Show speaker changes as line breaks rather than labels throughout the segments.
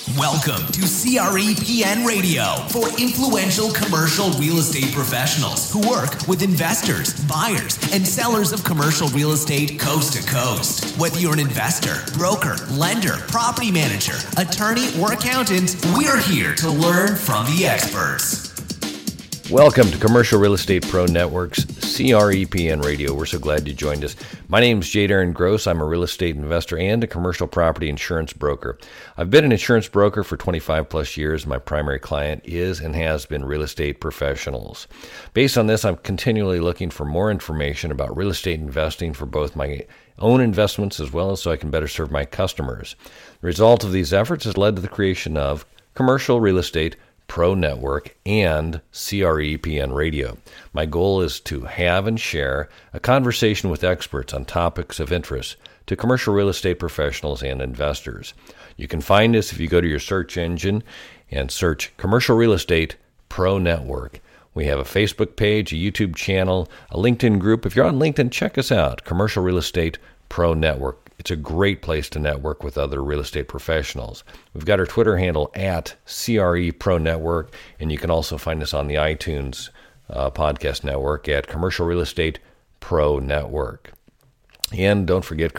Welcome to CREPN Radio for influential commercial real estate professionals who work with investors, buyers, and sellers of commercial real estate coast to coast. Whether you're an investor, broker, lender, property manager, attorney, or accountant, we're here to learn from the experts.
Welcome to Commercial Real Estate Pro Network's CREPN Radio. We're so glad you joined us. My name is J. Darren Gross. I'm a real estate investor and a commercial property insurance broker. I've been an insurance broker for 25 plus years. My primary client is and has been real estate professionals. Based on this, I'm continually looking for more information about real estate investing for both my own investments as well as so I can better serve my customers. The result of these efforts has led to the creation of Commercial Real Estate Pro Network and CREPN Radio. My goal is to have and share a conversation with experts on topics of interest to commercial real estate professionals and investors. You can find us if you go to your search engine and search Commercial Real Estate Pro Network. We have a Facebook page, a YouTube channel, a LinkedIn group. If you're on LinkedIn, check us out, Commercial Real Estate Pro Network. It's a great place to network with other real estate professionals. We've got our Twitter handle at CRE Pro Network, and you can also find us on the iTunes podcast network at Commercial Real Estate Pro Network. And don't forget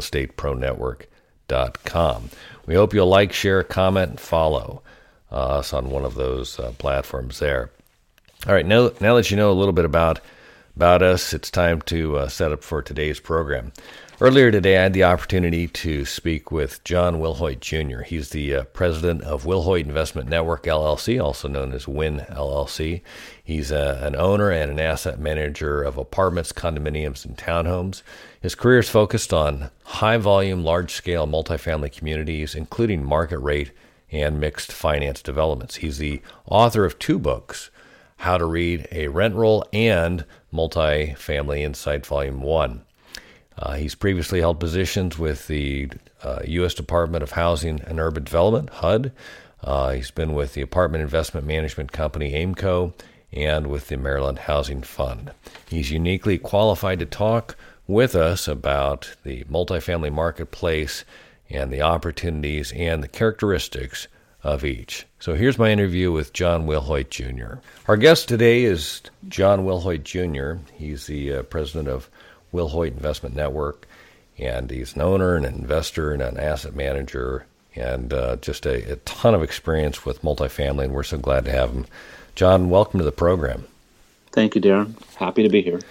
commercialrealestatepronetwork.com. We hope you'll like, share, comment, and follow us on one of those platforms there. All right, now that you know a little bit about us, it's time to set up for today's program. Earlier today, I had the opportunity to speak with John Wilhoit Jr. He's the president of Wilhoit Investment Network, LLC, also known as WIN, LLC. He's an owner and an asset manager of apartments, condominiums, and townhomes. His career is focused on high-volume, large-scale multifamily communities, including market-rate and mixed finance developments. He's the author of 2 books, How to Read a Rent Roll and Multifamily Insight Volume 1. He's previously held positions with the U.S. Department of Housing and Urban Development, HUD. He's been with the Apartment Investment Management Company, AIMCO, and with the Maryland Housing Fund. He's uniquely qualified to talk with us about the multifamily marketplace and the opportunities and the characteristics of each. So here's my interview with John Wilhoit Jr. Our guest today is John Wilhoit Jr. He's the president of Wilhoit Investment Network, and he's an owner and an investor and an asset manager and just a ton of experience with multifamily, and we're so glad to have him. John, welcome to the program.
Thank you, Darren. Happy to be here.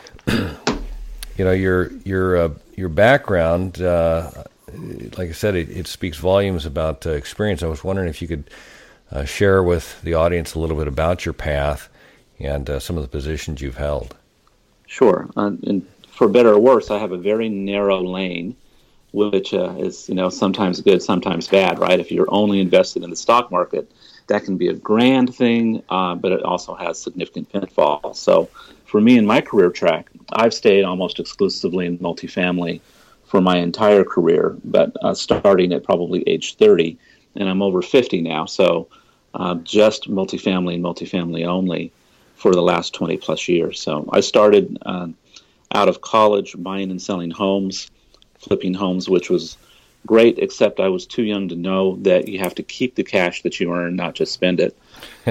You know, your background, like I said, it speaks volumes about experience. I was wondering if you could share with the audience a little bit about your path and some of the positions you've held.
Sure. And for better or worse, I have a very narrow lane, which is, sometimes good, sometimes bad, right? If you're only invested in the stock market, that can be a grand thing, but it also has significant pitfalls. So for me in my career track, I've stayed almost exclusively in multifamily for my entire career, but starting at probably age 30, and I'm over 50 now, so just multifamily and multifamily only for the last 20 plus years. So I started out of college buying and selling homes, flipping homes, which was great, except I was too young to know that you have to keep the cash that you earn, not just spend it.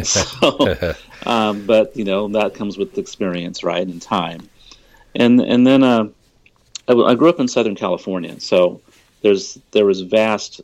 So, but that comes with experience, right, and time. And then I grew up in Southern California, so there was a vast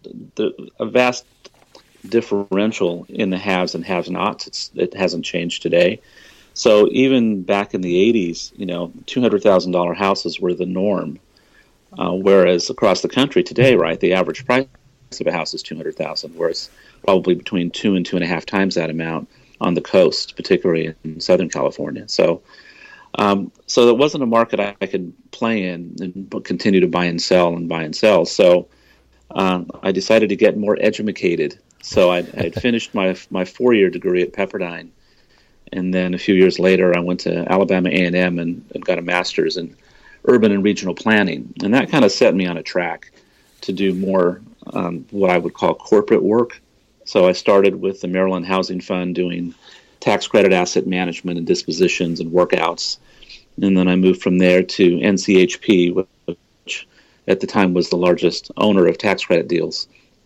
differential in the haves and have-nots. It hasn't changed today. So even back in the 80s, $200,000 houses were the norm, whereas across the country today, right, the average price of a house is $200,000, whereas probably between 2 and 2.5 times that amount on the coast, particularly in Southern California. So it wasn't a market I could play in and continue to buy and sell. So I decided to get more educated. So I had finished my 4-year degree at Pepperdine. And then a few years later, I went to Alabama A&M and got a master's in urban and regional planning. And that kind of set me on a track to do more what I would call corporate work. So I started with the Maryland Housing Fund doing tax credit asset management and dispositions and workouts. And then I moved from there to NCHP, which at the time was the largest owner of tax credit deals.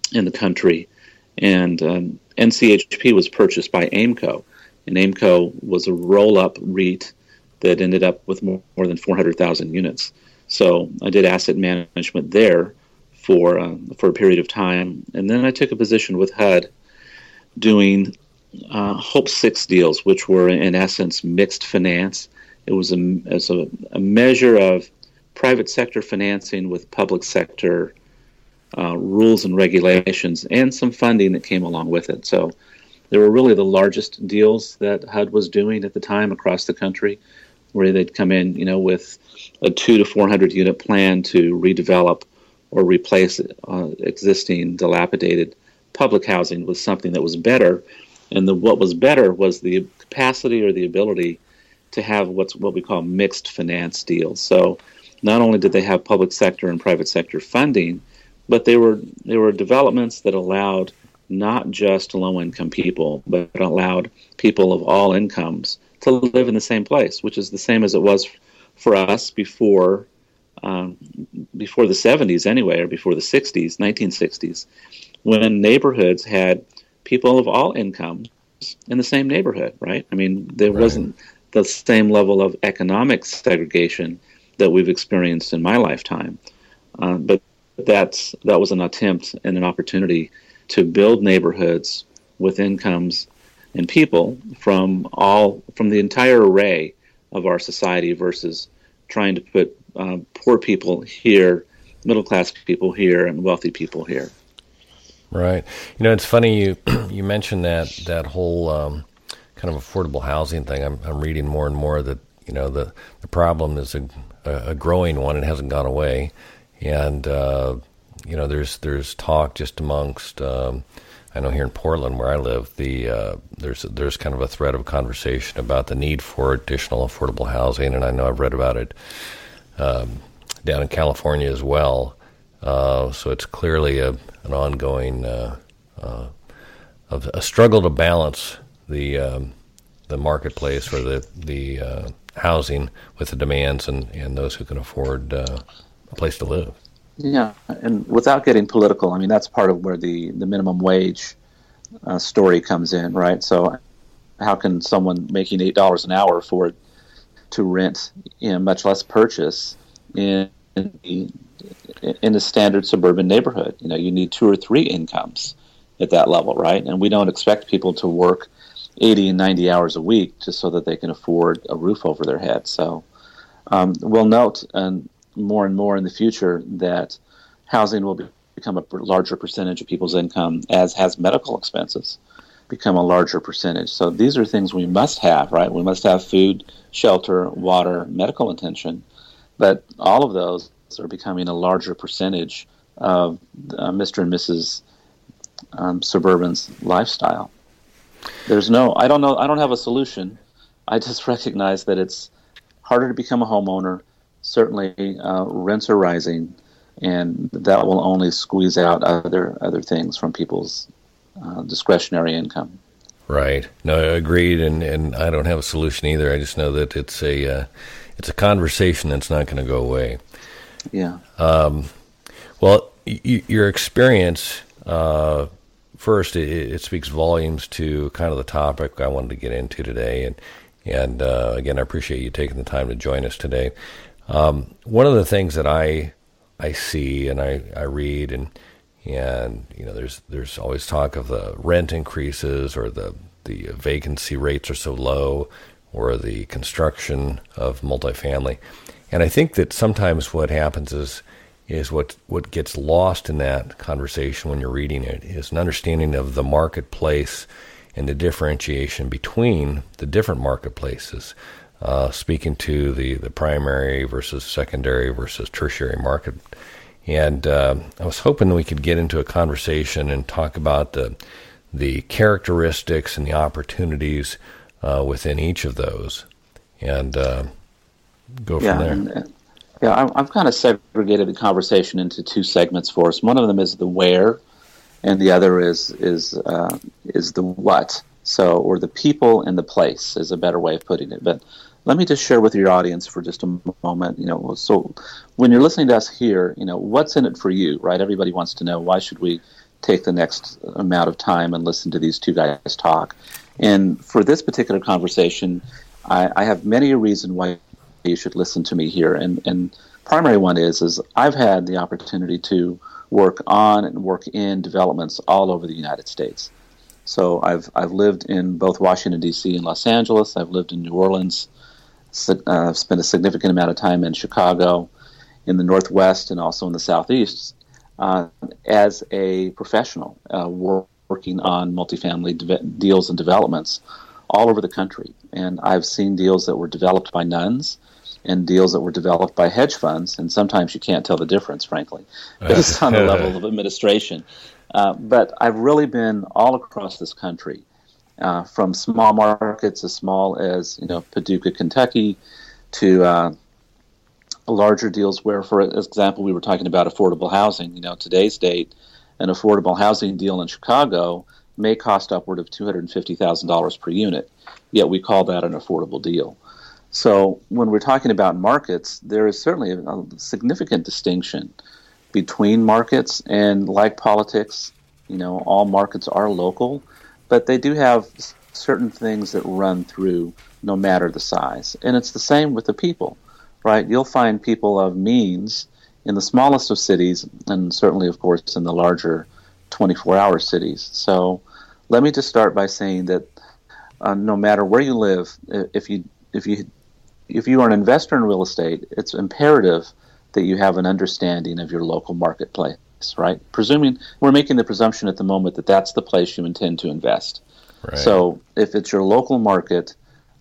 in the country. And NCHP was purchased by Aimco. And Aimco was a roll-up REIT that ended up with more than 400,000 units. So I did asset management there for a period of time. And then I took a position with HUD doing Hope 6 deals, which were in essence mixed finance. It was a measure of private sector financing with public sector rules and regulations and some funding that came along with it. So they were really the largest deals that HUD was doing at the time across the country, where they'd come in, with a 200 to 400 unit plan to redevelop or replace existing dilapidated public housing with something that was better. And what was better was the capacity or the ability to have what we call mixed finance deals. So not only did they have public sector and private sector funding, but they were developments that allowed not just low-income people, but allowed people of all incomes to live in the same place, which is the same as it was for us before the 70s anyway, or before the 60s, 1960s, when neighborhoods had people of all incomes in the same neighborhood, right? I mean, there wasn't the same level of economic segregation that we've experienced in my lifetime. But that was an attempt and an opportunity to build neighborhoods with incomes and people from the entire array of our society versus trying to put poor people here, middle class people here, and wealthy people here.
Right. It's funny you mentioned that whole kind of affordable housing thing. I'm reading more and more that the problem is a growing one. It hasn't gone away, and there's talk just amongst. I know here in Portland, where I live, there's kind of a thread of conversation about the need for additional affordable housing, and I know I've read about it down in California as well. So it's clearly an ongoing a struggle to balance the marketplace or the housing with the demands and those who can afford a place to live.
Yeah, and without getting political, I mean, that's part of where the minimum wage story comes in, right? So how can someone making $8 an hour afford to rent, much less purchase in a standard suburban neighborhood? You need 2 or 3 incomes at that level, right? And we don't expect people to work 80 and 90 hours a week just so that they can afford a roof over their head. So we'll note more and more in the future that housing will become a larger percentage of people's income, as has medical expenses become a larger percentage. So these are things we must have, right? We must have food, shelter, water, medical attention, but all of those are becoming a larger percentage of Mr. and Mrs. Suburban's lifestyle. I don't have a solution. I just recognize that it's harder to become a homeowner. Certainly, rents are rising, and that will only squeeze out other things from people's discretionary income.
Right. No, agreed. And I don't have a solution either. I just know that it's a conversation that's not going to go away.
Yeah.
Well, your experience, first, it speaks volumes to kind of the topic I wanted to get into today, and again, I appreciate you taking the time to join us today. One of the things that I see and I read and there's always talk of the rent increases or the vacancy rates are so low or the construction of multifamily, and I think that sometimes what happens is what gets lost in that conversation when you're reading it is an understanding of the marketplace and the differentiation between the different marketplaces. Speaking to the primary versus secondary versus tertiary market. And I was hoping we could get into a conversation and talk about the characteristics and the opportunities within each of those and go from there.
I've kind of segregated the conversation into 2 segments for us. One of them is the where, and the other is the what. So, or the people and the place is a better way of putting it. But let me just share with your audience for just a moment. So when you're listening to us here, what's in it for you, right? Everybody wants to know, why should we take the next amount of time and listen to these two guys talk. And for this particular conversation, I have many a reason why you should listen to me here. And primary one is I've had the opportunity to work on and work in developments all over the United States. So I've lived in both Washington, D.C. and Los Angeles. I've lived in New Orleans. I've spent a significant amount of time in Chicago, in the Northwest, and also in the Southeast as a professional working on multifamily deals and developments all over the country. And I've seen deals that were developed by nuns and deals that were developed by hedge funds, and sometimes you can't tell the difference, frankly, based on the level of administration. But I've really been all across this country, from small markets as small as Paducah, Kentucky, to larger deals where, for example, we were talking about affordable housing. Today's date, an affordable housing deal in Chicago may cost upward of $250,000 per unit, yet we call that an affordable deal. So when we're talking about markets, there is certainly a significant distinction between markets, and like politics, all markets are local, but they do have certain things that run through no matter the size. And it's the same with the people, right? You'll find people of means in the smallest of cities, and certainly, of course, in the larger 24-hour cities. So let me just start by saying that no matter where you live, if you are an investor in real estate, it's imperative that you have an understanding of your local marketplace, right? We're making the presumption at the moment that that's the place you intend to invest.
Right.
So if it's your local market,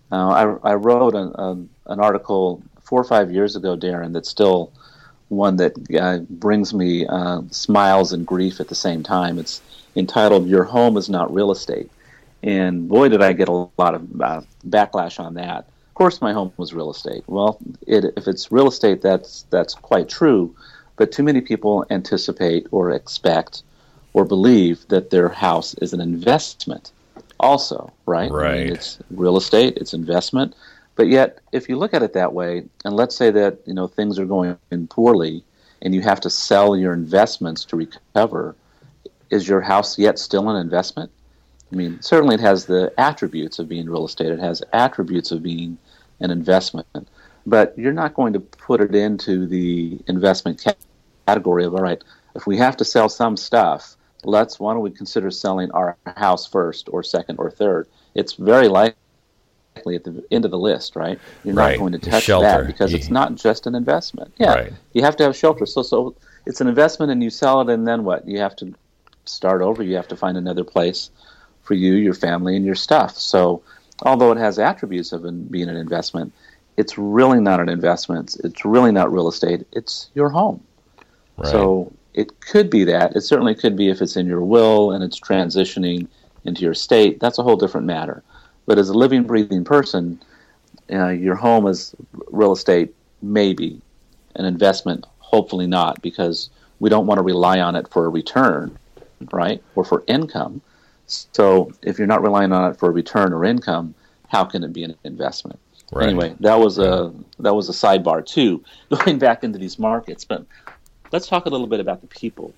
I wrote an article 4 or 5 years ago, Darren, that's still one that brings me smiles and grief at the same time. It's entitled, "Your Home is Not Real Estate." And boy, did I get a lot of backlash on that. Of course, my home was real estate. Well, if it's real estate, that's quite true. But too many people anticipate or expect or believe that their house is an investment also, right?
Right.
I mean, it's real estate, it's investment. But yet, if you look at it that way, and let's say that things are going poorly and you have to sell your investments to recover, is your house yet still an investment? I mean, certainly it has the attributes of being real estate. It has attributes of being an investment. But you're not going to put it into the investment category of, all right, if we have to sell some stuff, why don't we consider selling our house first or second or third? It's very likely at the end of the list, right? You're not going to touch that because it's not just an investment. Yeah,
right.
You have to have shelter. So it's an investment, and you sell it, and then what? You have to start over. You have to find another place for you, your family, and your stuff. So although it has attributes of being an investment, it's really not an investment. It's really not real estate. It's your home.
Right.
So it could be that. It certainly could be if it's in your will and it's transitioning into your estate. That's a whole different matter. But as a living, breathing person, your home is real estate, maybe. An investment, hopefully not, because we don't want to rely on it for a return, right, or for income. So if you're not relying on it for a return or income, how can it be an investment?
Right.
Anyway, that was a sidebar too, going back into these markets. But let's talk a little bit about the people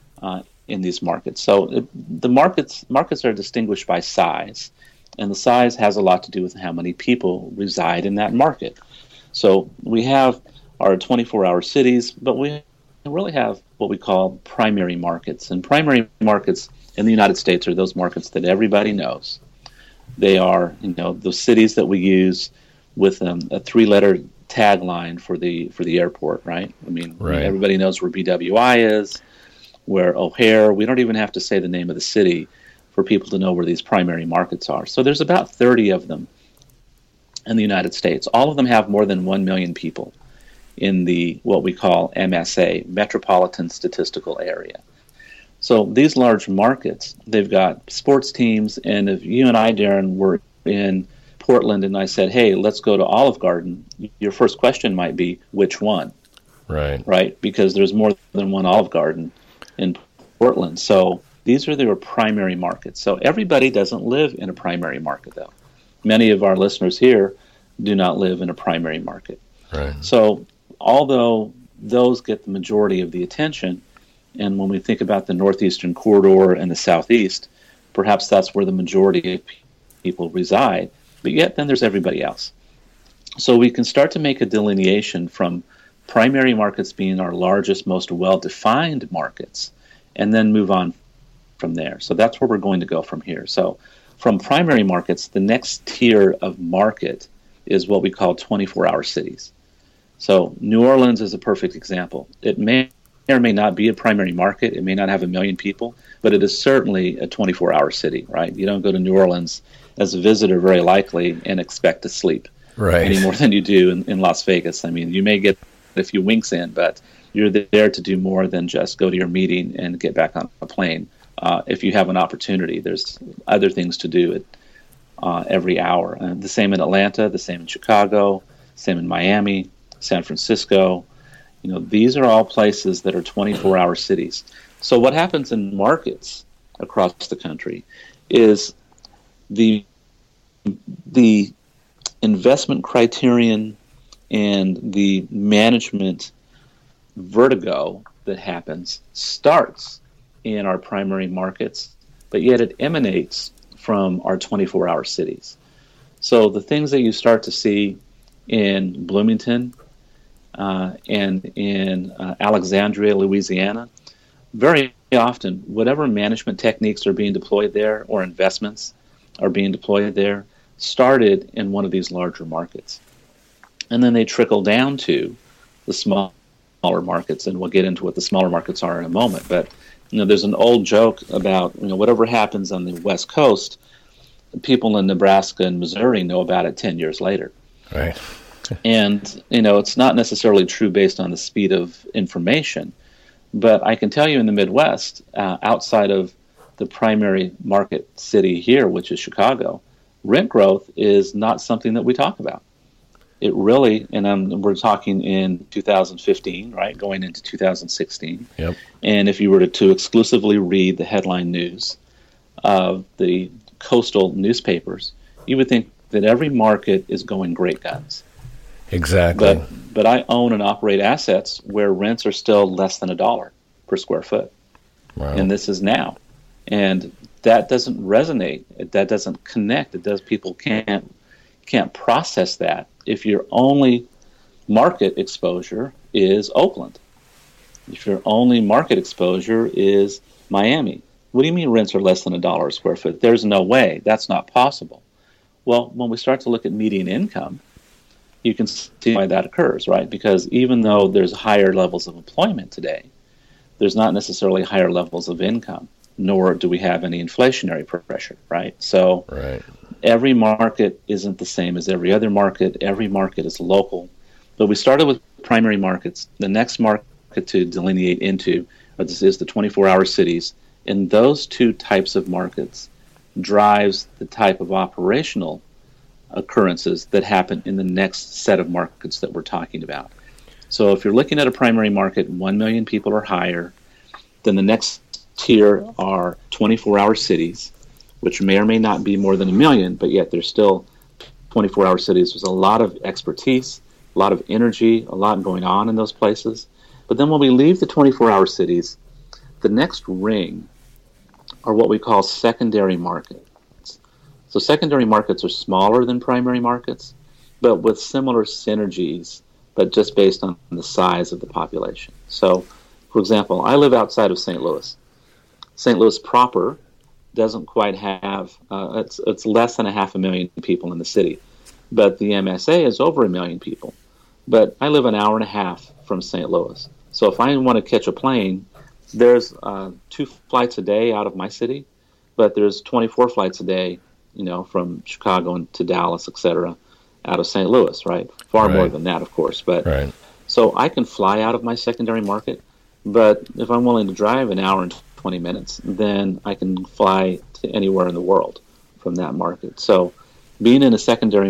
in these markets. So the markets are distinguished by size, and the size has a lot to do with how many people reside in that market. So we have our 24-hour cities, but we really have what we call primary markets. And primary markets in the United States are those markets that everybody knows. They are, those cities that we use with a 3-letter tagline for the airport, right? I mean, Everybody knows where BWI is, where O'Hare. We don't even have to say the name of the city for people to know where these primary markets are. So there's about 30 of them in the United States. All of them have more than 1 million people in the what we call MSA, Metropolitan Statistical Area. So these large markets, they've got sports teams, and if you and I, Darren, were in Portland and I said, hey, let's go to Olive Garden, your first question might be, which one? Right? Because there's more than one Olive Garden in Portland. So these are their primary markets. So everybody doesn't live in a primary market, though. Many of our listeners here do not live in a primary market.
Right.
So although those get the majority of the attention, And when we think about the northeastern corridor and the southeast, perhaps that's where the majority of people reside. But yet then there's everybody else. So we can start to make a delineation from primary markets being our largest, most well-defined markets, and then move on from there. So that's where we're going to go from here. So from primary markets, the next tier of market is what we call 24-hour cities. So New Orleans is a perfect example. It may or may not be a primary market. It may not have 1 million people, but it is certainly a 24-hour city, right? You don't go to New Orleans as a visitor very likely and expect to sleep any more than you do in Las Vegas. I mean, you may get a few winks in, but you're there to do more than just go to your meeting and get back on a plane. If you have an opportunity, there's other things to do every hour. The same in Atlanta, the same in Chicago, same in Miami, San Francisco. These are all places that are 24-hour cities. So what happens in markets across the country is the investment criterion and the management vertigo that happens starts in our primary markets, but yet it emanates from our 24-hour cities. So the things that you start to see in Bloomington and in Alexandria, Louisiana, very often, whatever management techniques are being deployed there or investments are being deployed there started in one of these larger markets. And then they trickle down to the smaller markets, and we'll get into what the smaller markets are in a moment. But there's an old joke about whatever happens on the West Coast, people in Nebraska and Missouri know about it 10 years later.
Right.
And it's not necessarily true based on the speed of information, but I can tell you in the Midwest, outside of the primary market city here, which is Chicago, rent growth is not something that we talk about. It really, and we're talking in 2015, right, going into 2016.
Yep.
And if you were to exclusively read the headline news of the coastal newspapers, you would think that every market is going great guns.
Exactly.
But I own and operate assets where rents are still less than $1 per square foot.
Wow.
And this is now. And that doesn't resonate. That doesn't connect. People can't process that if your only market exposure is Oakland. If your only market exposure is Miami. What do you mean rents are less than $1 a square foot? There's no way. That's not possible. Well, when we start to look at median income, you can see why that occurs, right? Because even though there's higher levels of employment today, there's not necessarily higher levels of income, nor do we have any inflationary pressure, right? So every market isn't the same as every other market. Every market is local. But we started with primary markets. The next market to delineate into is the 24-hour cities. And those two types of markets drives the type of operational occurrences that happen in the next set of markets that we're talking about. So if you're looking at a primary market, 1 million people or higher, then the next tier are 24-hour cities, which may or may not be more than 1 million, but yet they're still 24-hour cities. There's a lot of expertise, a lot of energy, a lot going on in those places. But then when we leave the 24-hour cities, the next ring are what we call secondary markets. So secondary markets are smaller than primary markets, but with similar synergies, but just based on the size of the population. So, for example, I live outside of St. Louis. St. Louis proper doesn't quite have, it's less than 500,000 people in the city, but the MSA is over 1 million people. But I live an hour and a half from St. Louis. So if I want to catch a plane, there's 2 flights a day out of my city, but there's 24 flights a day, from Chicago to Dallas, et cetera, out of St. Louis, right? Far more than that, of course. But so I can fly out of my secondary market, but if I'm willing to drive an hour and 20 minutes, then I can fly to anywhere in the world from that market. So being in a secondary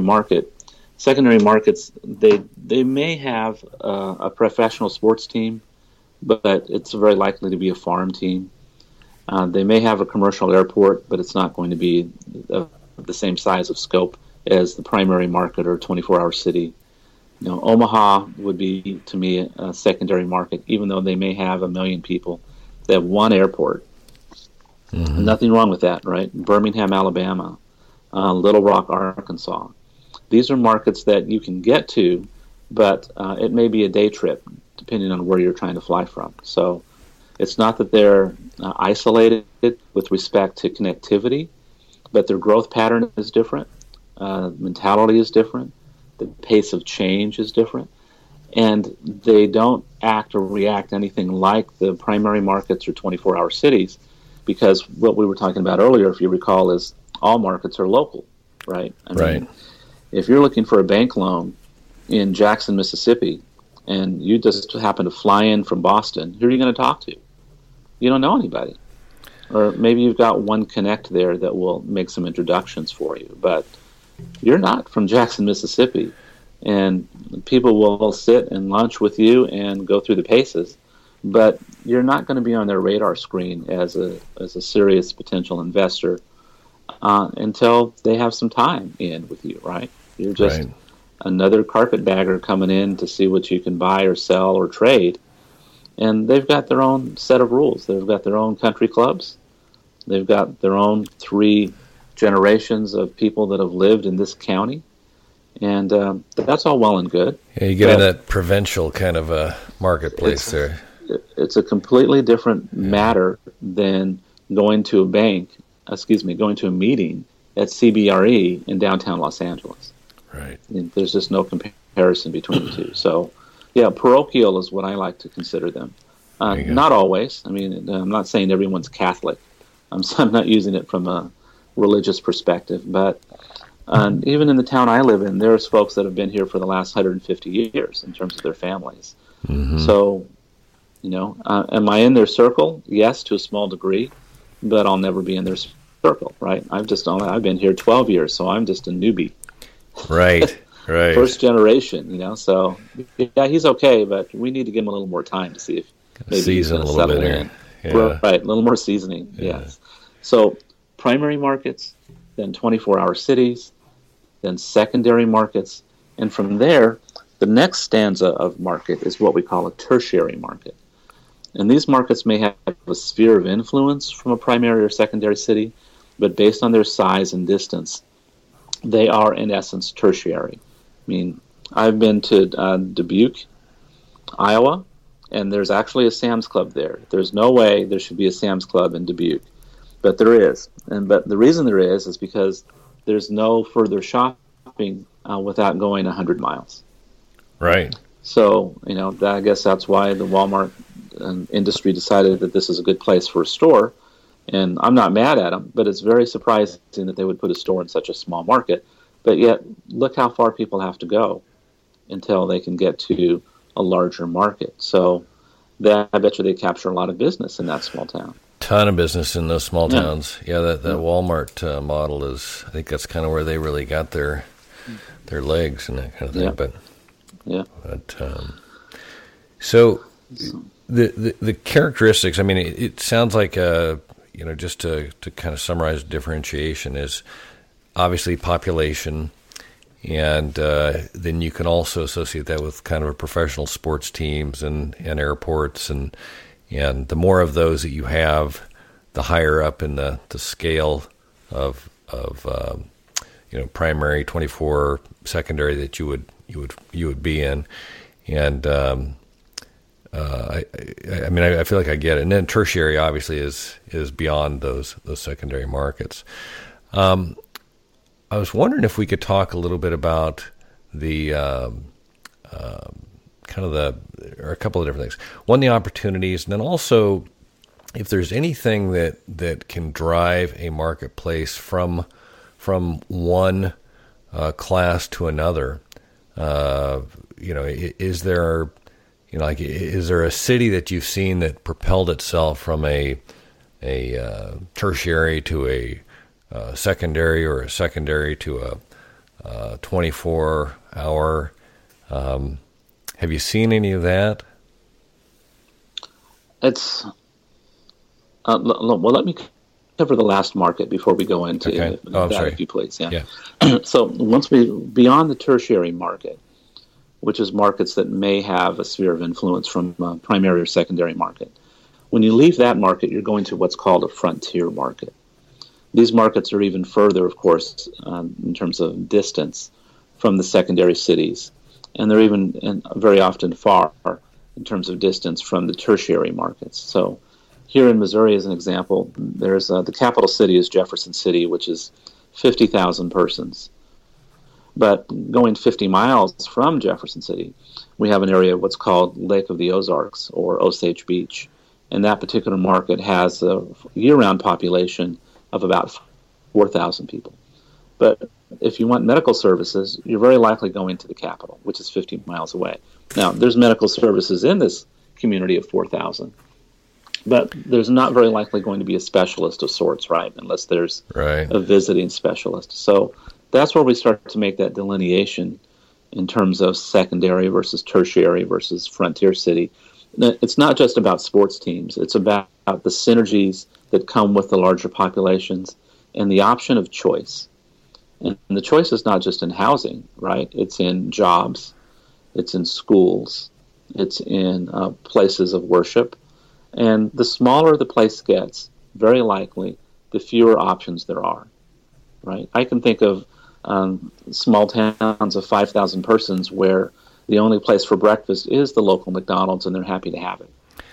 markets, they may have a professional sports team, but it's very likely to be a farm team. They may have a commercial airport, but it's not going to be the same size of scope as the primary market or 24-hour city. Omaha would be, to me, a secondary market, even though they may have 1 million people. They have one airport. Mm-hmm. Nothing wrong with that, right? Birmingham, Alabama, Little Rock, Arkansas. These are markets that you can get to, but it may be a day trip, depending on where you're trying to fly from. So it's not that they're isolated with respect to connectivity, but their growth pattern is different. Mentality is different. The pace of change is different. And they don't act or react anything like the primary markets or 24-hour cities, because what we were talking about earlier, if you recall, is all markets are local, right? I mean, if you're looking for a bank loan in Jackson, Mississippi, and you just happen to fly in from Boston, who are you going to talk to? You don't know anybody. Or maybe you've got one connect there that will make some introductions for you, but you're not from Jackson, Mississippi. And people will sit and lunch with you and go through the paces, but you're not going to be on their radar screen as a serious potential investor until they have some time in with you, right? You're just another carpetbagger coming in to see what you can buy or sell or trade. And they've got their own set of rules. They've got their own country clubs. They've got their own 3 generations of people that have lived in this county. And that's all well and good.
Yeah, you get in that provincial kind of a marketplace there.
It's a completely different matter than going to a meeting at CBRE in downtown Los Angeles.
Right.
And there's just no comparison between the two. So, yeah, parochial is what I like to consider them. Not always. I mean, I'm not saying everyone's Catholic. I'm not using it from a religious perspective, but even in the town I live in, there's folks that have been here for the last 150 years in terms of their families. Mm-hmm. So, am I in their circle? Yes, to a small degree, but I'll never be in their circle, right? I've been here 12 years, so I'm just a newbie.
Right.
First generation, so yeah, he's okay, but we need to give him a little more time to see if maybe
season
he's
a little bit
in. Yeah. Right, a little more seasoning, yes. So primary markets, then 24-hour cities, then secondary markets, and from there, the next stanza of market is what we call a tertiary market. And these markets may have a sphere of influence from a primary or secondary city, but based on their size and distance, they are, in essence, tertiary. I mean, I've been to Dubuque, Iowa, and there's actually a Sam's Club there. There's no way there should be a Sam's Club in Dubuque, but there is. But the reason there is because there's no further shopping without going 100 miles.
Right.
So, I guess that's why the Walmart industry decided that this is a good place for a store. And I'm not mad at them, but it's very surprising that they would put a store in such a small market. But yet, look how far people have to go until they can get to a larger market. So I bet you they capture a lot of business in that small town.
Ton of business in those small towns. Yeah, that Walmart model is, I think that's kind of where they really got their legs and that kind of thing. So the characteristics, I mean, it sounds like, just to kind of summarize differentiation is obviously population, and then you can also associate that with kind of a professional sports teams and airports, and the more of those that you have, the higher up in the scale of primary, 24, secondary that you would be in, and I feel like I get it. And then tertiary obviously is beyond those secondary markets. I was wondering if we could talk a little bit about the or a couple of different things. One, the opportunities, and then also if there's anything that can drive a marketplace from one class to another. Is there a city that you've seen that propelled itself from a tertiary to a secondary, or a secondary to a 24-hour? Have you seen any of that?
It's well. Let me cover the last market before we go into that, if you please. Yeah. So once beyond the tertiary market, which is markets that may have a sphere of influence from a primary or secondary market, When you leave that market, you're going to what's called a frontier market. These markets are even further, of course, in terms of distance from the secondary cities, and they're even very often far in terms of distance from the tertiary markets. So here in Missouri, as an example, there's the capital city is Jefferson City, which is 50,000 persons. But going 50 miles from Jefferson City, we have an area what's called Lake of the Ozarks, or Osage Beach. And that particular market has a year-round population of about 4,000 people. But if you want medical services, you're very likely going to the capital, which is 50 miles away. Now, there's medical services in this community of 4,000, but there's not very likely going to be a specialist of sorts, right, unless there's a visiting specialist. So that's where we start to make that delineation in terms of secondary versus tertiary versus frontier city. It's not just about sports teams. It's about the synergies that come with the larger populations and the option of choice. And the choice is not just in housing, right? It's in jobs, it's in schools, it's in places of worship. And the smaller the place gets, very likely, the fewer options there are, right? I can think of small towns of 5,000 persons where the only place for breakfast is the local McDonald's, and they're happy to have it.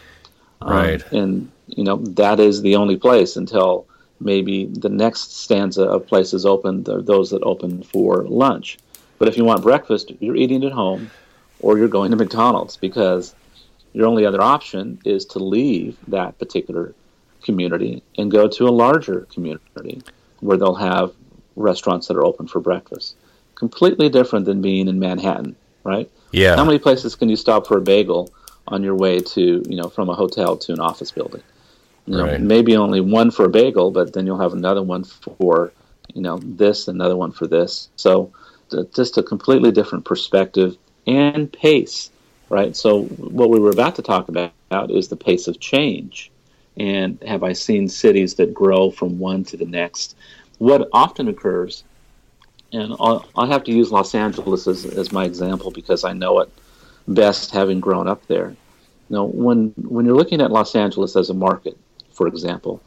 Right.
And, that is the only place until maybe the next stanza of places open, those that open for lunch. But if you want breakfast, you're eating at home or you're going to McDonald's, because your only other option is to leave that particular community and go to a larger community where they'll have restaurants that are open for breakfast. Completely different than being in Manhattan, right?
Yeah.
How many places can you stop for a bagel on your way to, from a hotel to an office building? Maybe only one for a bagel, but then you'll have another one for, this, another one for this. So just a completely different perspective and pace, right? So what we were about to talk about is the pace of change. And have I seen cities that grow from one to the next? What often occurs, and I'll have to use Los Angeles as my example because I know it best, having grown up there. When you're looking at Los Angeles as a market, for example,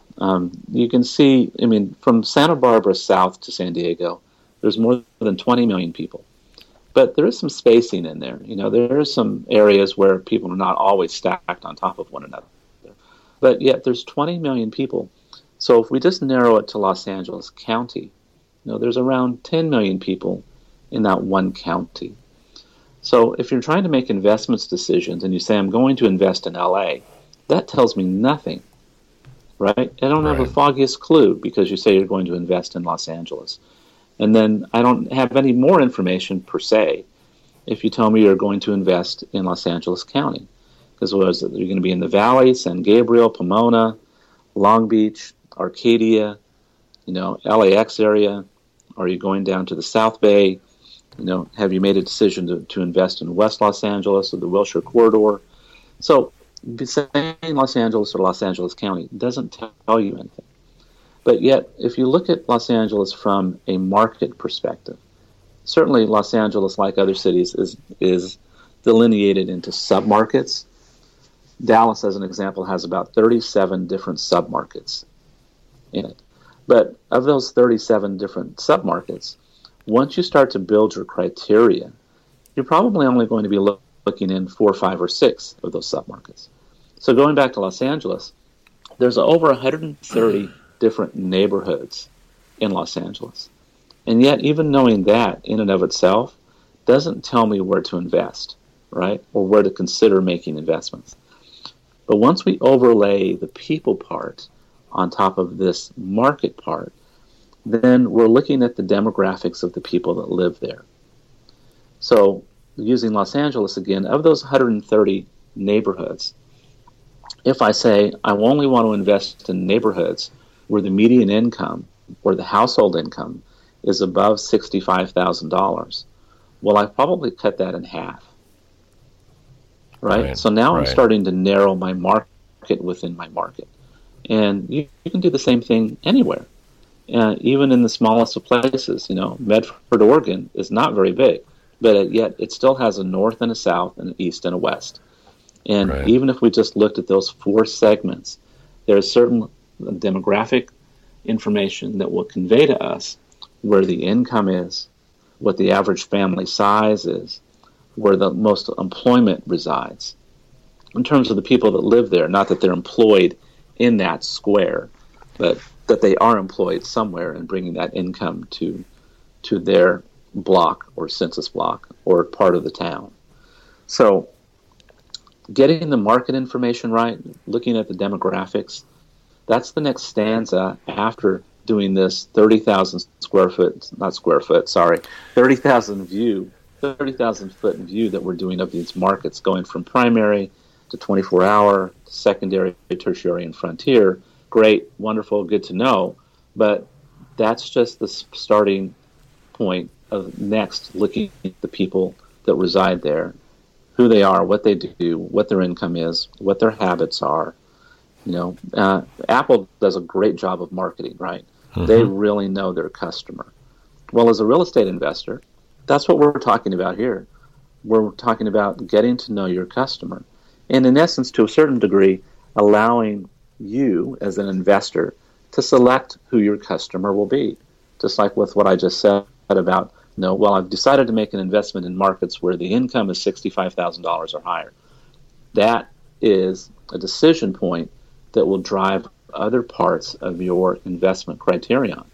you can see, from Santa Barbara south to San Diego, there's more than 20 million people. But there is some spacing in there. There are some areas where people are not always stacked on top of one another. But yet there's 20 million people. So if we just narrow it to Los Angeles County, there's around 10 million people in that one county. So if you're trying to make investments decisions and you say, I'm going to invest in LA, that tells me nothing, right? I don't have the foggiest clue because you say you're going to invest in Los Angeles. And then I don't have any more information per se if you tell me you're going to invest in Los Angeles County. Because you're going to be in the Valley, San Gabriel, Pomona, Long Beach, Arcadia, LAX area. Are you going down to the South Bay? Have you made a decision to invest in West Los Angeles or the Wilshire Corridor? So saying Los Angeles or Los Angeles County doesn't tell you anything. But yet, if you look at Los Angeles from a market perspective, certainly Los Angeles, like other cities, is delineated into submarkets. Dallas, as an example, has about 37 different submarkets in it. But of those 37 different submarkets, once you start to build your criteria, you're probably only going to be looking in 4, 5, or 6 of those submarkets. So going back to Los Angeles, there's over 130 different neighborhoods in Los Angeles. And yet, even knowing that in and of itself doesn't tell me where to invest, right? Or where to consider making investments. But once we overlay the people part on top of this market part, then we're looking at the demographics of the people that live there. So using Los Angeles again, of those 130 neighborhoods, if I say I only want to invest in neighborhoods where the median income or the household income is above $65,000, well, I probably cut that in half. Right? So now I'm starting to narrow my market within my market. And you can do the same thing anywhere. Even in the smallest of places, Medford, Oregon is not very big, but yet it still has a north and a south and an east and a west. And
Right.
even if we just looked at those four segments, there's certain demographic information that will convey to us where the income is, what the average family size is, where the most employment resides. In terms of the people that live there, not that they're employed in that square, but that they are employed somewhere and bringing that income to their block or census block or part of the town. So getting the market information right, looking at the demographics, that's the next stanza after doing this 30,000 foot view that we're doing of these markets, going from primary to 24-hour, secondary, tertiary, and frontier. Great, wonderful, good to know, but that's just the starting point of next looking at the people that reside there, who they are, what they do, what their income is, what their habits are. Apple does a great job of marketing, right? Mm-hmm. They really know their customer. Well, as a real estate investor, that's what we're talking about here. We're talking about getting to know your customer. And in essence, to a certain degree, allowing you as an investor to select who your customer will be. Just like with what I just said about, I've decided to make an investment in markets where the income is $65,000 or higher. That is a decision point that will drive other parts of your investment criterion.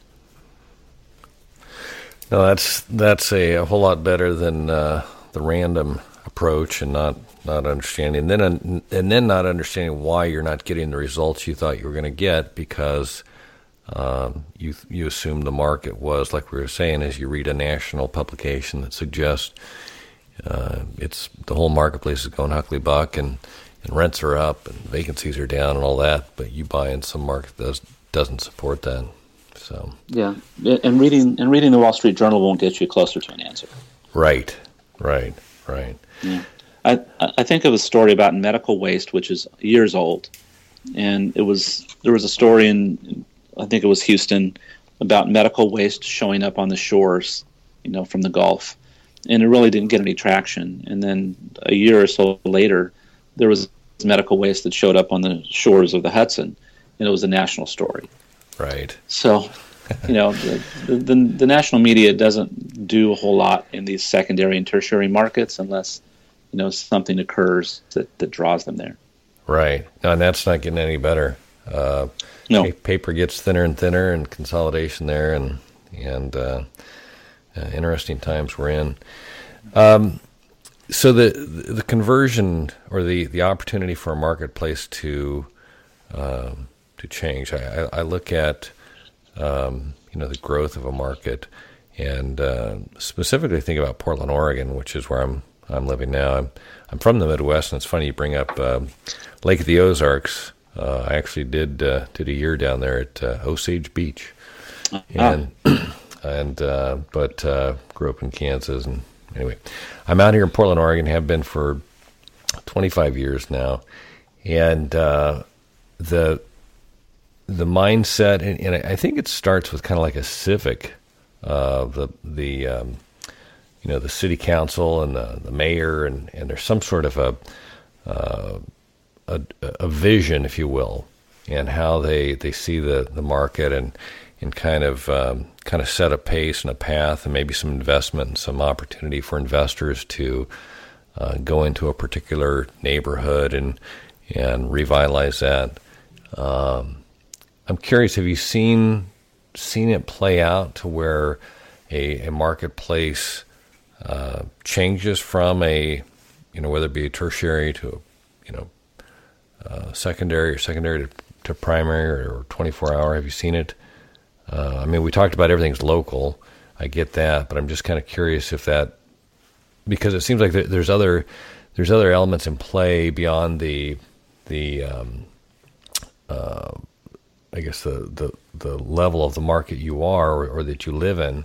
No, that's a whole lot better than the random approach and not understanding, and then not understanding why you're not getting the results you thought you were going to get because you assumed the market was, like we were saying, as you read a national publication that suggests it's the whole marketplace is going huckly buck and rents are up and vacancies are down and all that, but you buy in some market that doesn't support that. So
yeah, and reading the Wall Street Journal won't get you closer to an answer.
Right.
Yeah. I think of a story about medical waste, which is years old, and there was a story in I think it was Houston about medical waste showing up on the shores, from the Gulf, and it really didn't get any traction. And then a year or so later, there was medical waste that showed up on the shores of the Hudson, and it was a national story.
Right.
So, the national media doesn't do a whole lot in these secondary and tertiary markets unless, something occurs that draws them there.
Right. No, and that's not getting any better.
No.
Paper gets thinner and thinner, and consolidation there, and interesting times we're in. So the conversion or the opportunity for a marketplace to change. I look at the growth of a market, and specifically think about Portland, Oregon, which is where I'm living now. I'm from the Midwest, and it's funny you bring up Lake of the Ozarks. I actually did a year down there at Osage Beach, but grew up in Kansas. And anyway, I'm out here in Portland, Oregon. Have been for 25 years now, and the mindset, and I think it starts with kind of like a civic, the city council and the mayor, and there's some sort of a vision, if you will, and how they see the market and kind of set a pace and a path and maybe some investment and some opportunity for investors to go into a particular neighborhood and revitalize that. I'm curious, have you seen it play out to where a marketplace changes from whether it be a tertiary to secondary or secondary to primary or 24-hour? Have you seen it? We talked about everything's local. I get that, but I'm just kind of curious if that, because it seems like there's other elements in play beyond the I guess the level of the market you are or that you live in,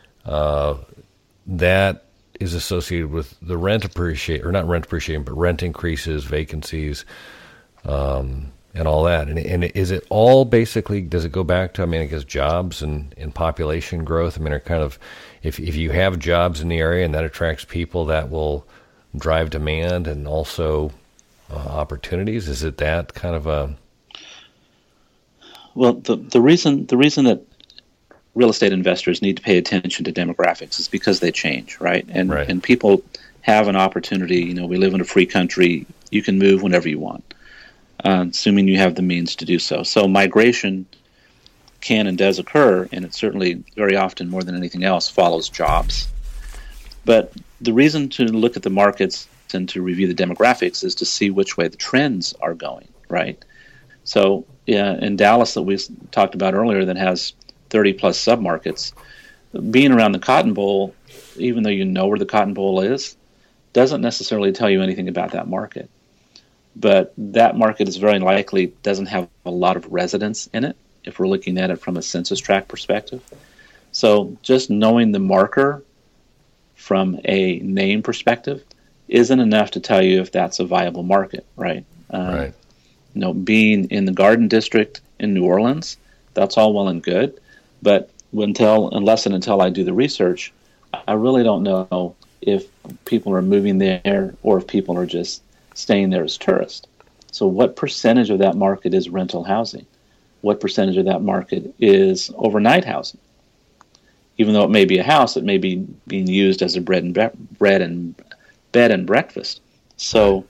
that is associated with the rent increases, vacancies, and all that. And is it all basically, does it go back to, I guess jobs and population growth? Are kind of, if you have jobs in the area and that attracts people, that will drive demand and also opportunities? Is it that kind of a...
Well, the reason that real estate investors need to pay attention to demographics is because they change, right? And people have an opportunity. We live in a free country. You can move whenever you want, assuming you have the means to do so. So migration can and does occur, and it certainly very often, more than anything else, follows jobs. But the reason to look at the markets and to review the demographics is to see which way the trends are going, right? So in Dallas, that we talked about earlier, that has 30-plus submarkets, being around the Cotton Bowl, even though you know where the Cotton Bowl is, doesn't necessarily tell you anything about that market. But that market is very likely doesn't have a lot of residents in it, if we're looking at it from a census tract perspective. So just knowing the marker from a name perspective isn't enough to tell you if that's a viable market, right?
Right.
Being in the Garden District in New Orleans, that's all well and good, but unless and until I do the research, I really don't know if people are moving there or if people are just staying there as tourists. So what percentage of that market is rental housing? What percentage of that market is overnight housing? Even though it may be a house, it may be being used as a bed and breakfast. So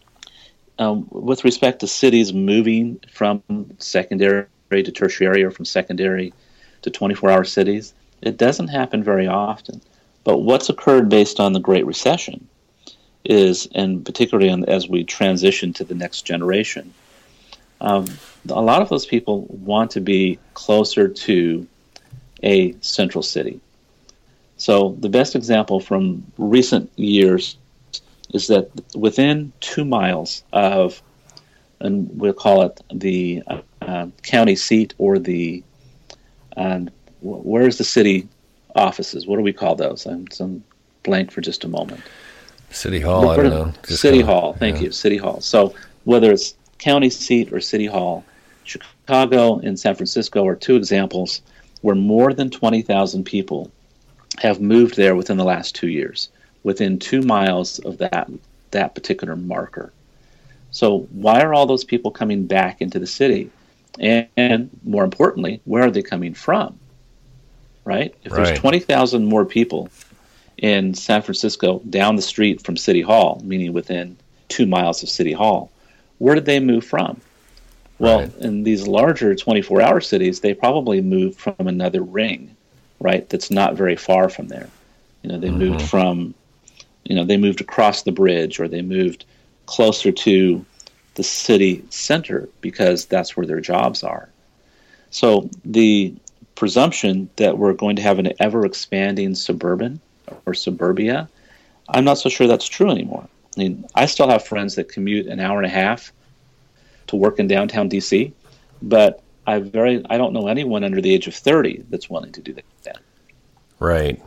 with respect to cities moving from secondary to tertiary or from secondary to 24-hour cities, it doesn't happen very often. But what's occurred based on the Great Recession is, and particularly as we transition to the next generation, a lot of those people want to be closer to a central city. So the best example from recent years is that within 2 miles of, and we'll call it the county seat or the, where's the city offices? What do we call those? I'm blank for just a moment.
City Hall, I don't know.
City Hall, thank you, City Hall. So whether it's county seat or City Hall, Chicago and San Francisco are two examples where more than 20,000 people have moved there within the last 2 years, within 2 miles of that particular marker. So why are all those people coming back into the city? And more importantly, where are they coming from? Right? If there's 20,000 more people in San Francisco down the street from City Hall, meaning within 2 miles of City Hall, where did they move from? Well, in these larger 24-hour cities, they probably moved from another ring, right, that's not very far from there. They moved from, they moved across the bridge, or they moved closer to the city center because that's where their jobs are. So the presumption that we're going to have an ever-expanding suburban or suburbia, I'm not so sure that's true anymore. I mean, I still have friends that commute an hour and a half to work in downtown D.C., but I don't know anyone under the age of 30 that's willing to do that. Right.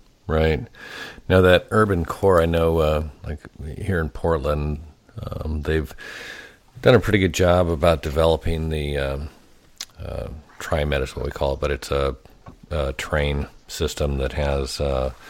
Now that urban core, I know, like here in Portland, they've done a pretty good job about developing the TriMet is what we call it, but it's a train system that has,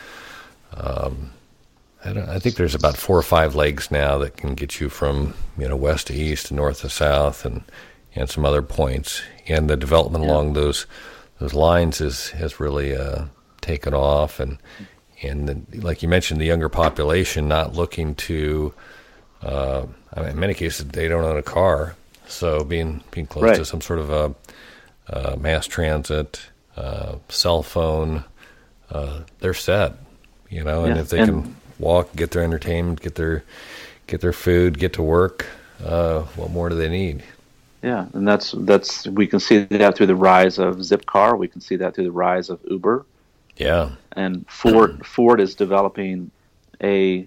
I think there's about 4 or 5 legs now that can get you from west to east, north to south, and some other points. And the development along those lines has really taken off. And like you mentioned, the younger population not looking to, in many cases, they don't own a car, so being close to some sort of a mass transit, cell phone, they're set. And if they can walk, get their entertainment, get their food, get to work, what more do they need?
Yeah, and that's we can see that through the rise of Zipcar. We can see that through the rise of Uber.
Yeah,
and Ford is developing it's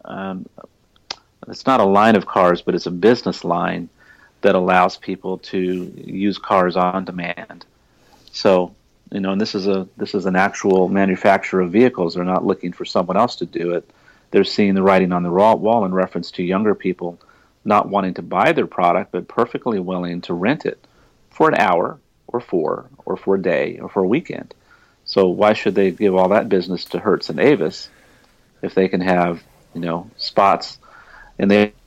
not a line of cars, but it's a business line that allows people to use cars on demand. So, and this is an actual manufacturer of vehicles. They're not looking for someone else to do it. They're seeing the writing on the wall in reference to younger people not wanting to buy their product, but perfectly willing to rent it for an hour or for a day or for a weekend. So why should they give all that business to Hertz and Avis if they can have, spots? And they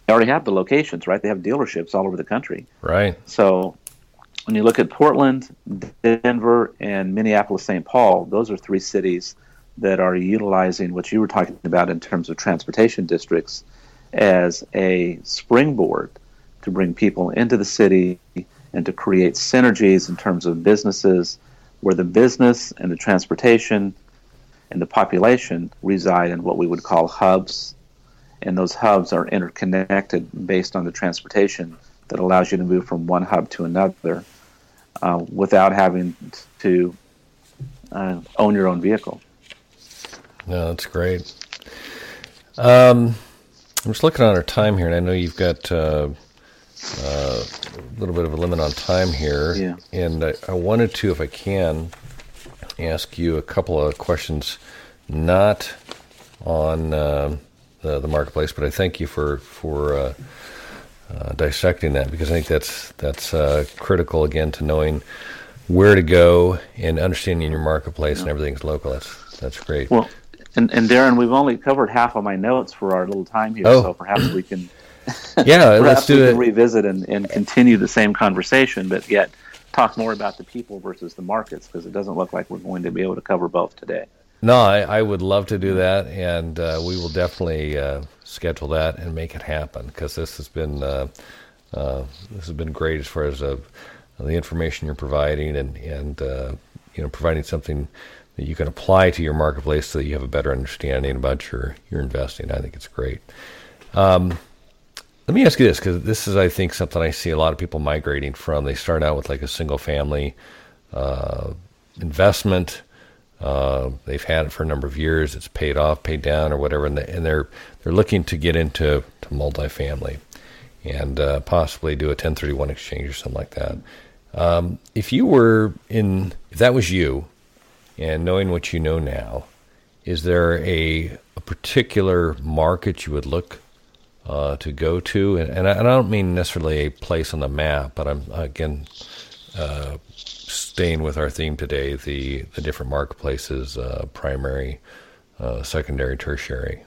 already have the locations, right? They have dealerships all over the country.
Right.
So when you look at Portland, Denver, and Minneapolis-St. Paul, those are three cities that are utilizing what you were talking about in terms of transportation districts as a springboard to bring people into the city and to create synergies in terms of businesses where the business and the transportation and the population reside in what we would call hubs. And those hubs are interconnected based on the transportation that allows you to move from one hub to another without having to own your own vehicle.
No, that's great. I'm just looking at our time here, and I know you've got a little bit of a limit on time here.
Yeah.
And I wanted to, if I can, ask you a couple of questions, not on the marketplace, but I thank you for dissecting that, because I think that's critical, again, to knowing where to go and understanding your marketplace and everything's local. That's great.
Well, and Darren, we've only covered half of my notes for our little time here, so perhaps we can
let's do it.
Revisit and continue the same conversation, but yet talk more about the people versus the markets, because it doesn't look like we're going to be able to cover both today.
No, I would love to do that, and we will definitely schedule that and make it happen, because this has been great as far as the information you're providing and providing something that you can apply to your marketplace so that you have a better understanding about your investing. I think it's great. Let me ask you this, because this is, I think, something I see a lot of people migrating from. They start out with like a single family investment. They've had it for a number of years. It's paid off, paid down, or whatever, and they're looking to get into multifamily and possibly do a 1031 exchange or something like that. If that was you, and knowing what you know now, is there a particular market you would look to go to? And I don't mean necessarily a place on the map, but I'm, again, staying with our theme today, the different marketplaces, primary, secondary, tertiary.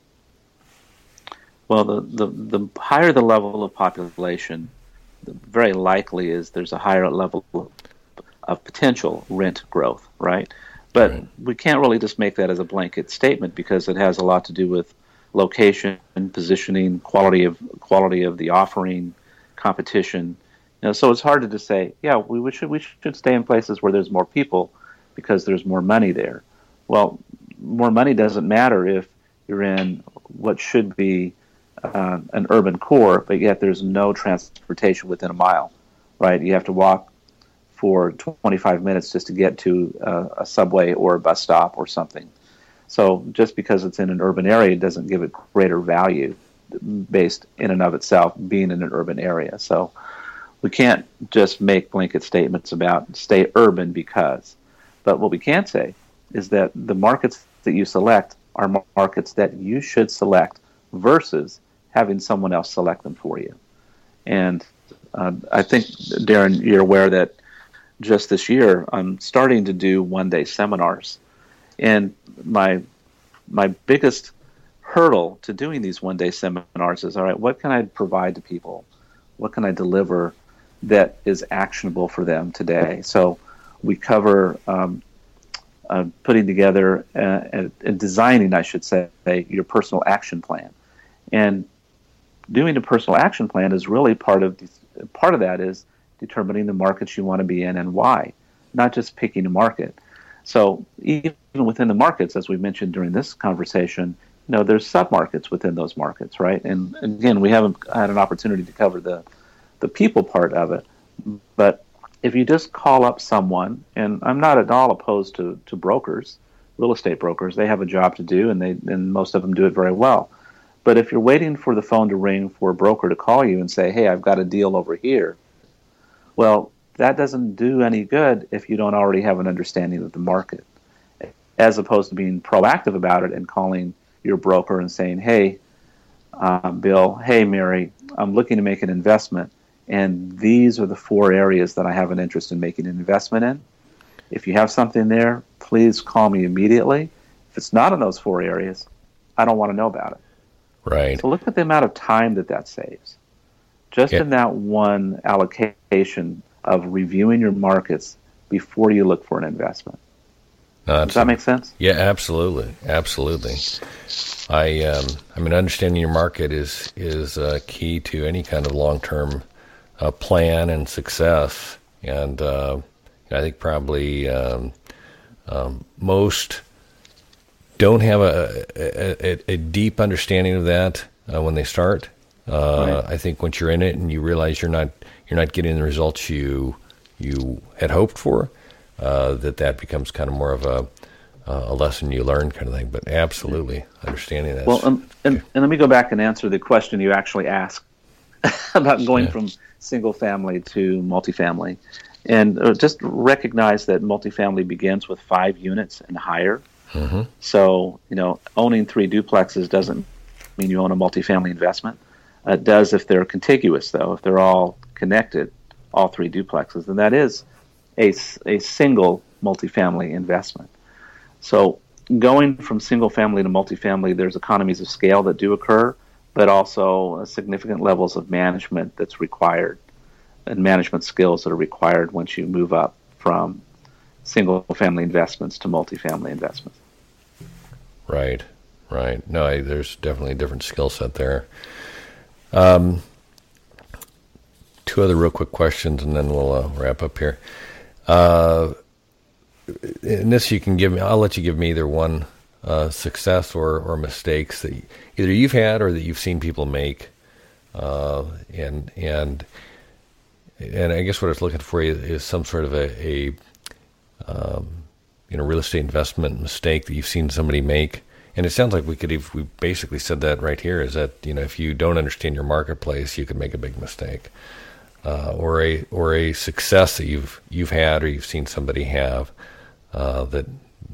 Well,
the higher the level of population, the very likely is there's a higher level of potential rent growth, right? But we can't really just make that as a blanket statement, because it has a lot to do with location, positioning, quality of the offering, competition. So it's hard to just say, we should stay in places where there's more people because there's more money there. Well, more money doesn't matter if you're in what should be an urban core, but yet there's no transportation within a mile, right? You have to walk for 25 minutes just to get to a subway or a bus stop or something. So just because it's in an urban area doesn't give it greater value based in and of itself being in an urban area. So we can't just make blanket statements about stay urban because. But what we can say is that the markets that you select are markets that you should select versus having someone else select them for you. And I think, Darren, you're aware that just this year I'm starting to do one-day seminars. And my biggest hurdle to doing these one-day seminars is, all right, what can I provide to people? What can I deliver that is actionable for them today? So we cover putting together and designing, I should say, your personal action plan. And doing a personal action plan is really part of that is determining the markets you want to be in and why, not just picking a market. So even within the markets, as we mentioned during this conversation, there's sub-markets within those markets, right? And again, we haven't had an opportunity to cover the people part of it. But if you just call up someone, and I'm not at all opposed to brokers, real estate brokers, they have a job to do, and most of them do it very well. But if you're waiting for the phone to ring for a broker to call you and say, hey, I've got a deal over here, well, that doesn't do any good if you don't already have an understanding of the market, as opposed to being proactive about it and calling your broker and saying, hey, Bill, hey, Mary, I'm looking to make an investment, and these are the 4 areas that I have an interest in making an investment in. If you have something there, please call me immediately. If it's not in those 4 areas, I don't want to know about it.
Right.
So look at the amount of time that saves. Just in that one allocation of reviewing your markets before you look for an investment. Does that make sense?
Yeah, absolutely. Absolutely. I mean, understanding your market is key to any kind of long-term plan and success. And I think probably most don't have a deep understanding of that when they start. Right. I think once you're in it and you realize you're not getting the results you had hoped for, that becomes kind of more of a lesson you learn kind of thing. But absolutely understanding that.
Well, and let me go back and answer the question you actually asked about going from single family to multifamily, and just recognize that multifamily begins with 5 units and higher. Mm-hmm. So owning 3 duplexes doesn't mean you own a multifamily investment. It does if they're contiguous, though. If they're all connected, all 3 duplexes, then that is a single multifamily investment. So going from single family to multifamily, there's economies of scale that do occur, but also significant levels of management that's required and management skills that are required once you move up from single family investments to multifamily investments.
Right. No, there's definitely a different skill set there. 2 other real quick questions, and then we'll wrap up here. And this you can give me. I'll let you give me either one success or mistakes that either you've had or that you've seen people make. And I guess what I was looking for is some sort of a real estate investment mistake that you've seen somebody make. And it sounds like we basically said that right here, is that, if you don't understand your marketplace, you could make a big mistake, or a success that you've had or you've seen somebody have, that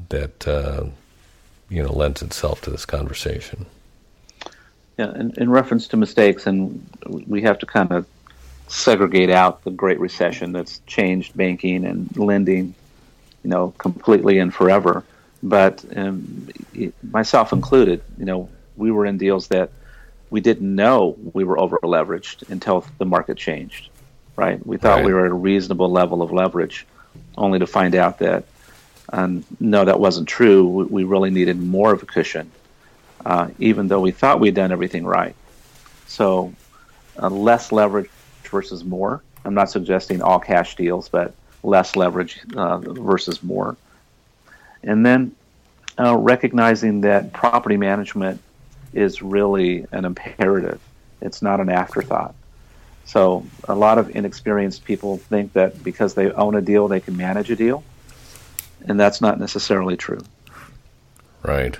lends itself to this conversation.
Yeah. In reference to mistakes, and we have to kind of segregate out the Great Recession that's changed banking and lending, completely and forever. But myself included, we were in deals that we didn't know we were over leveraged until the market changed, right? We thought we were at a reasonable level of leverage, only to find out that no, that wasn't true. We really needed more of a cushion, even though we thought we'd done everything right. So less leverage versus more. I'm not suggesting all cash deals, but less leverage versus more. And then recognizing that property management is really an imperative. It's not an afterthought. So a lot of inexperienced people think that because they own a deal, they can manage a deal. And that's not necessarily true.
Right.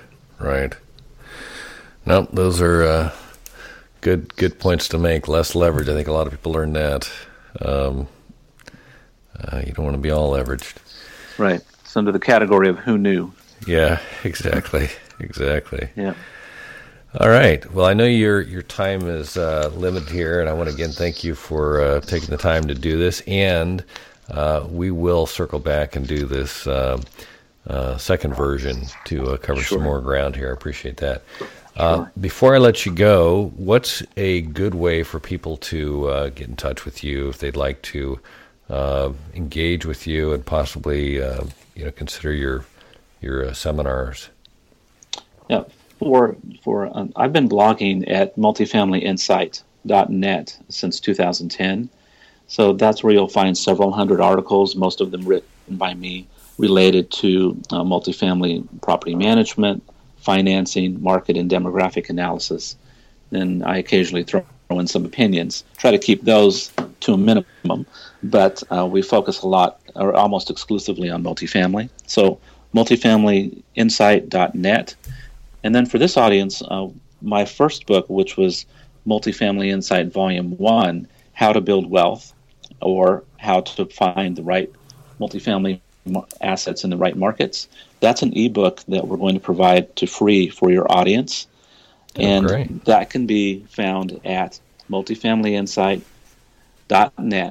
No, those are good points to make. Less leverage. I think a lot of people learn that. You don't want to be all leveraged.
Right. It's under the category of who knew.
Yeah, exactly.
Yeah.
All right. Well, I know your time is limited here, and I want to again thank you for taking the time to do this. And we will circle back and do this second version to cover some more ground here. I appreciate that. Sure. Before I let you go, what's a good way for people to get in touch with you if they'd like to engage with you and possibly consider your seminars?
Yeah, for I've been blogging at multifamilyinsight.net since 2010. So that's where you'll find several hundred articles, most of them written by me, related to multifamily property management, financing, market, and demographic analysis. And I occasionally throw in some opinions. Try to keep those to a minimum, but we focus a lot, or almost exclusively, on multifamily. So multifamilyinsight.net. And then for this audience, my first book, which was Multifamily Insight Volume 1, How to Build Wealth, or How to Find the Right Multifamily Assets in the Right Markets, that's an ebook that we're going to provide to free for your audience. And that can be found at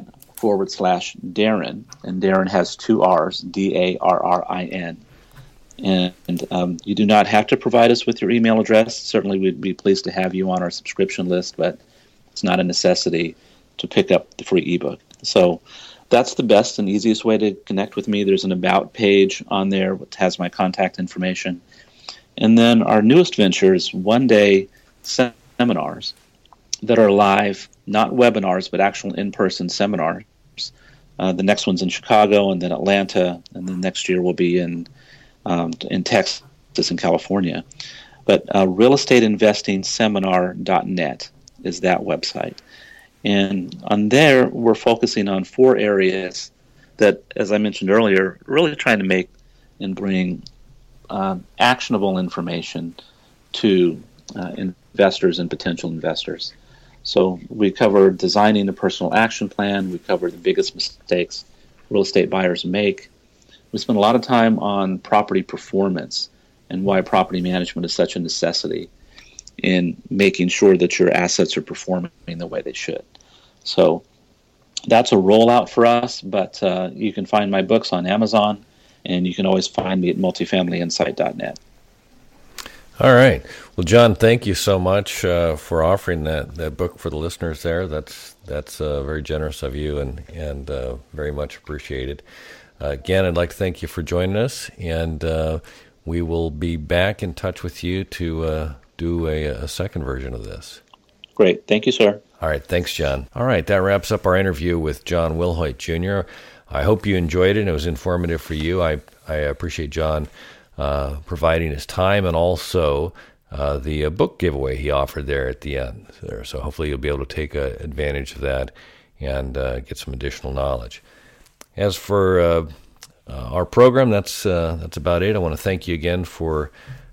multifamilyinsight.net/Darren. And Darren has 2 R's, Darrin. And you do not have to provide us with your email address. Certainly, we'd be pleased to have you on our subscription list, but it's not a necessity to pick up the free ebook. So that's the best and easiest way to connect with me. There's an About page on there which has my contact information. And then our newest venture is one-day seminars that are live, not webinars, but actual in-person seminars. The next one's in Chicago, and then Atlanta, and then next year we'll be in Texas and California. But realestateinvestingseminar.net is that website. And on there, we're focusing on 4 areas that, as I mentioned earlier, really trying to make and bring actionable information to investors and potential investors. So we cover designing a personal action plan. We cover the biggest mistakes real estate buyers make. We spend a lot of time on property performance and why property management is such a necessity in making sure that your assets are performing the way they should. So that's a rollout for us, but you can find my books on Amazon, and you can always find me at multifamilyinsight.net.
All right. Well, John, thank you so much for offering that book for the listeners there. That's very generous of you and very much appreciated. Again, I'd like to thank you for joining us, and we will be back in touch with you to do a second version of this.
Great. Thank you, sir.
All right. Thanks, John. All right. That wraps up our interview with John Wilhoit Jr. I hope you enjoyed it and it was informative for you. I appreciate John providing his time and also the book giveaway he offered there at the end there. So hopefully you'll be able to take advantage of that and get some additional knowledge. As for our program, that's about it. I want to thank you again for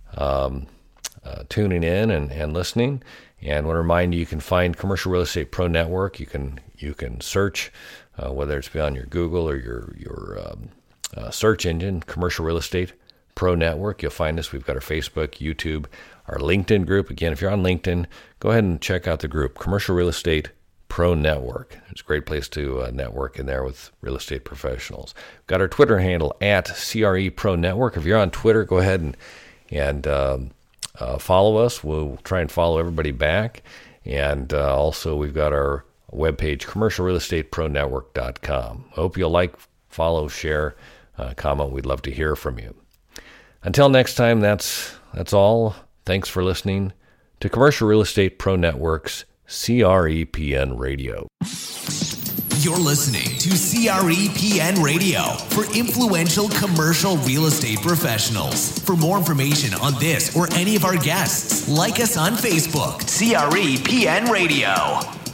tuning in and listening. And I want to remind you can find Commercial Real Estate Pro Network. You can search, whether it's on your Google or your search engine, Commercial Real Estate Pro Network. You'll find us. We've got our Facebook, YouTube, our LinkedIn group. Again, if you're on LinkedIn, go ahead and check out the group, Commercial Real Estate Pro Network. It's a great place to network in there with real estate professionals. We've got our Twitter handle at CRE Pro Network. If you're on Twitter, go ahead and follow us. We'll try and follow everybody back. And also, we've got our webpage, commercialrealestatepronetwork.com. I hope you'll like, follow, share, comment. We'd love to hear from you. Until next time, that's all. Thanks for listening to Commercial Real Estate Pro Network's CREPN Radio.
You're listening to CREPN Radio for influential commercial real estate professionals. For more information on this or any of our guests, like us on Facebook, CREPN Radio.